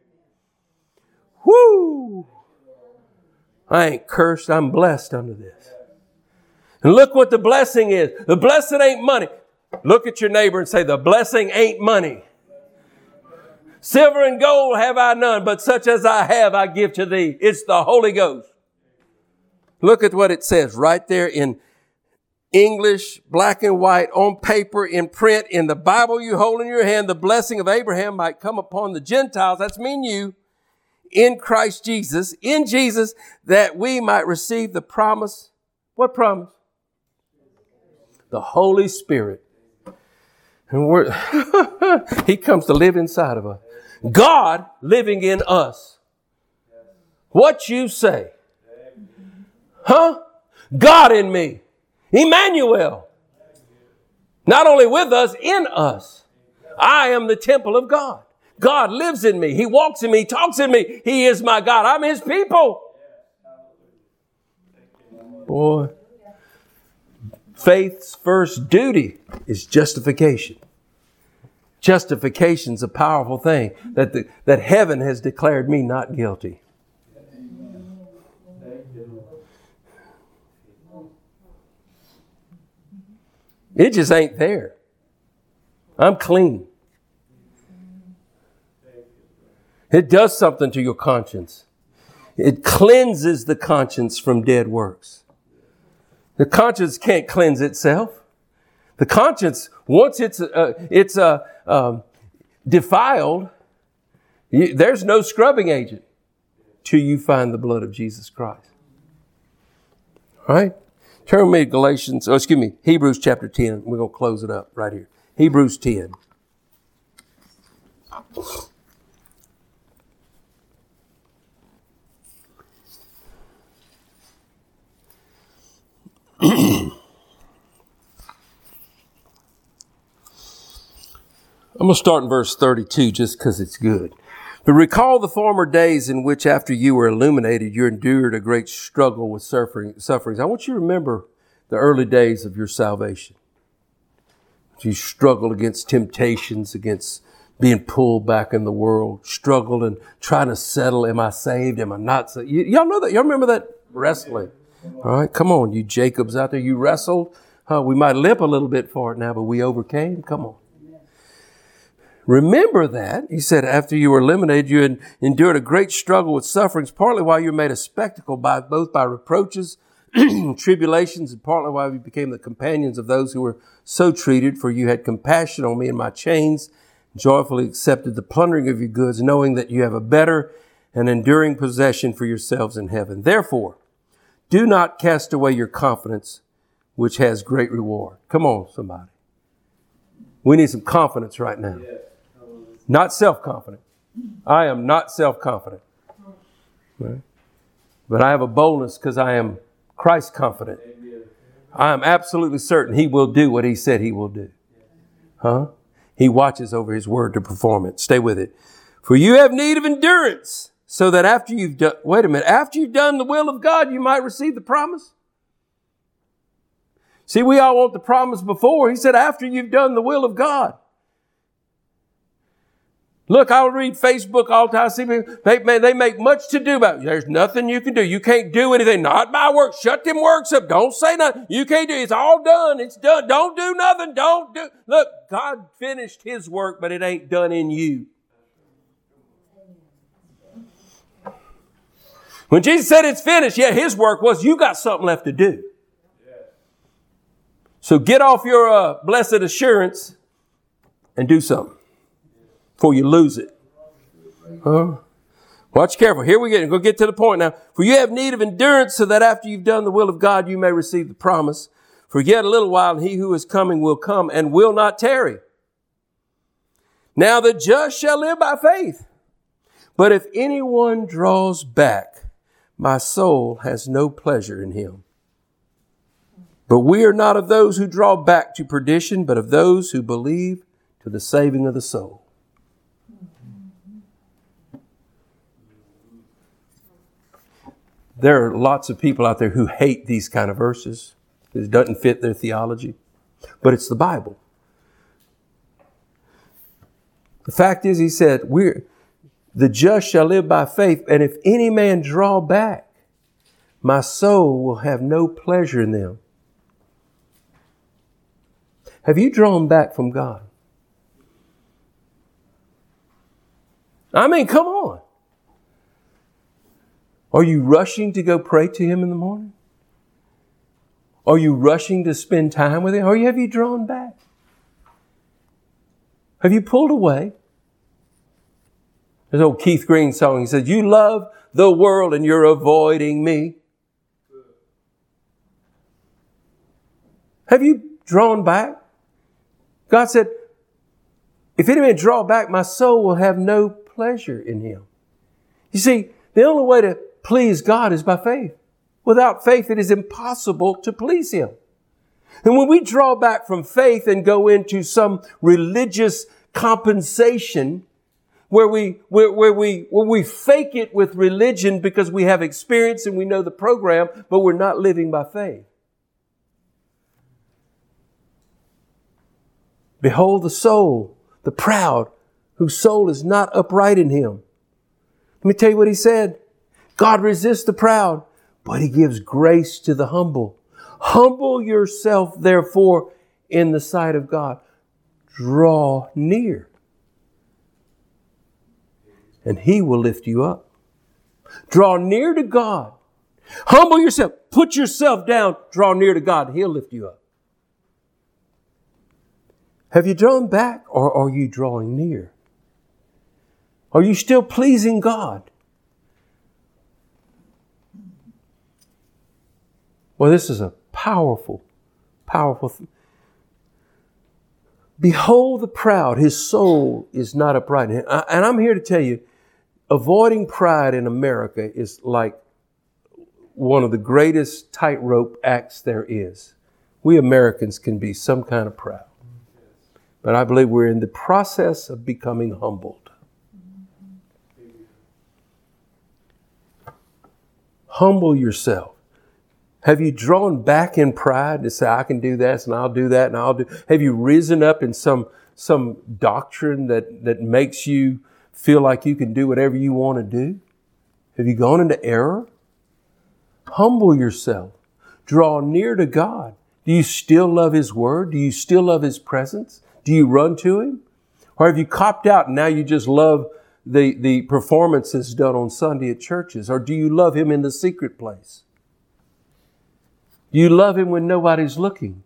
Whoo! I ain't cursed. I'm blessed under this. And look what the blessing is. The blessing ain't money. Look at your neighbor and say, the blessing ain't money. Silver and gold have I none, but such as I have I give to thee. It's the Holy Ghost. Look at what it says right there in English, black and white, on paper, in print, in the Bible you hold in your hand. The blessing of Abraham might come upon the Gentiles. That's mean you. In Christ Jesus, in Jesus, that we might receive the promise. What promise? The Holy Spirit. And He comes to live inside of us. God living in us. What you say? Huh? God in me. Emmanuel. Not only with us, in us. I am the temple of God. God lives in me. He walks in me. He talks in me. He is my God. I'm His people. Boy. Faith's first duty is justification. Justification's a powerful thing. That heaven has declared me not guilty. It just ain't there. I'm clean. It does something to your conscience. It cleanses the conscience from dead works. The conscience can't cleanse itself. The conscience, once it's defiled, there's no scrubbing agent till you find the blood of Jesus Christ. All right? Turn with me to Hebrews chapter 10. We're going to close it up right here. Hebrews 10. I'm going to start in verse 32 just because it's good. But recall the former days in which after you were illuminated, you endured a great struggle with sufferings. I want you to remember the early days of your salvation. You struggled against temptations, against being pulled back in the world, struggled and trying to settle, am I saved, am I not saved? Y'all know that? Y'all remember that wrestling? All right, come on, you Jacobs out there, you wrestled. We might limp a little bit for it now, but we overcame. Come on. Remember that. He said, after you were eliminated, you endured a great struggle with sufferings, partly while you were made a spectacle both by reproaches, tribulations, and partly while you became the companions of those who were so treated. For you had compassion on me in my chains, joyfully accepted the plundering of your goods, knowing that you have a better and enduring possession for yourselves in heaven. Therefore, Do not cast away your confidence, which has great reward. Come on, somebody. We need some confidence right now. Not self-confident. I am not self-confident. Right? But I have a boldness because I am Christ confident. I am absolutely certain He will do what He said He will do. Huh? He watches over His word to perform it. Stay with it. For you have need of endurance, so that after you've done the will of God, you might receive the promise. See, we all want the promise before. He said, after you've done the will of God. Look, I'll read Facebook all the time. See, they make much to do about it. There's nothing you can do. You can't do anything. Not by work. Shut them works up. Don't say nothing. You can't do it. It's all done. It's done. Don't do nothing. Don't do. Look, God finished His work, but it ain't done in you. When Jesus said it's finished, yeah, His work was you got something left to do. So get off your blessed assurance and do something before you lose it. Huh? Watch careful. Here we go. Go get to the point now. For you have need of endurance, so that after you've done the will of God, you may receive the promise. For yet a little while, and He who is coming will come and will not tarry. Now the just shall live by faith. But if anyone draws back, my soul has no pleasure in him. But we are not of those who draw back to perdition, but of those who believe to the saving of the soul. There are lots of people out there who hate these kind of verses. It doesn't fit their theology. But it's the Bible. The fact is, He said, the just shall live by faith, and if any man draw back, my soul will have no pleasure in them. Have you drawn back from God? I mean, come on. Are you rushing to go pray to Him in the morning? Are you rushing to spend time with Him? Or have you drawn back? Have you pulled away? There's an old Keith Green song. He said, you love the world and you're avoiding me. Have you drawn back? God said, if any man draw back, my soul will have no pleasure in him. You see, the only way to please God is by faith. Without faith, it is impossible to please Him. And when we draw back from faith and go into some religious compensation, where we fake it with religion because we have experience and we know the program, but we're not living by faith. Behold the soul, the proud, whose soul is not upright in him. Let me tell you what He said. God resists the proud, but He gives grace to the humble. Humble yourself, therefore, in the sight of God. Draw near, and He will lift you up. Draw near to God. Humble yourself. Put yourself down. Draw near to God. He'll lift you up. Have you drawn back, or are you drawing near? Are you still pleasing God? Well, this is a powerful thing. Behold the proud, his soul is not upright. And I'm here to tell you, avoiding pride in America is like one of the greatest tightrope acts there is. We Americans can be some kind of proud. But I believe we're in the process of becoming humbled. Humble yourself. Have you drawn back in pride to say, I can do this and I'll do that and I'll do... Have you risen up in some doctrine that makes you feel like you can do whatever you want to do? Have you gone into error? Humble yourself. Draw near to God. Do you still love His Word? Do you still love His presence? Do you run to Him? Or have you copped out and now you just love the performances done on Sunday at churches? Or do you love Him in the secret place? Do you love Him when nobody's looking?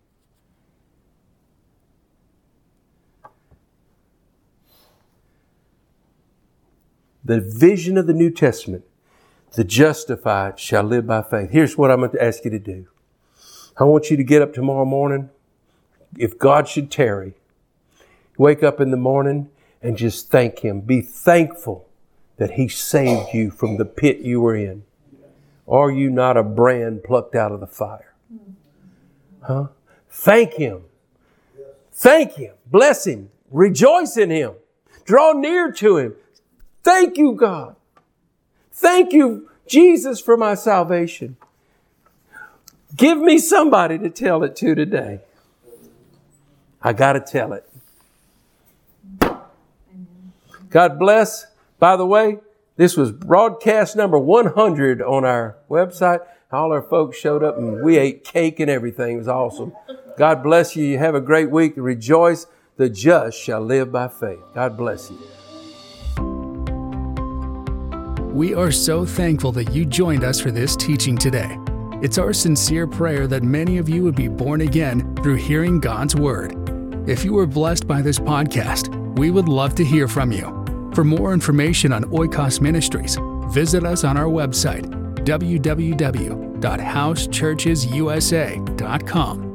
The vision of the New Testament, The justified shall live by faith. Here's what I'm going to ask you to do. I want you to get up tomorrow morning. If God should tarry, wake up in the morning and just thank Him. Be thankful that He saved you from the pit you were in. Are you not a brand plucked out of the fire? Huh? Thank Him. Thank Him. Bless Him. Rejoice in Him. Draw near to Him. Thank you, God. Thank you, Jesus, for my salvation. Give me somebody to tell it to today. I got to tell it. God bless. By the way, this was broadcast number 100 on our website. All our folks showed up and we ate cake and everything. It was awesome. God bless you. You have a great week. Rejoice. The just shall live by faith. God bless you. We are so thankful that you joined us for this teaching today. It's our sincere prayer that many of you would be born again through hearing God's Word. If you were blessed by this podcast, we would love to hear from you. For more information on Oikos Ministries, visit us on our website, www.housechurchesusa.com.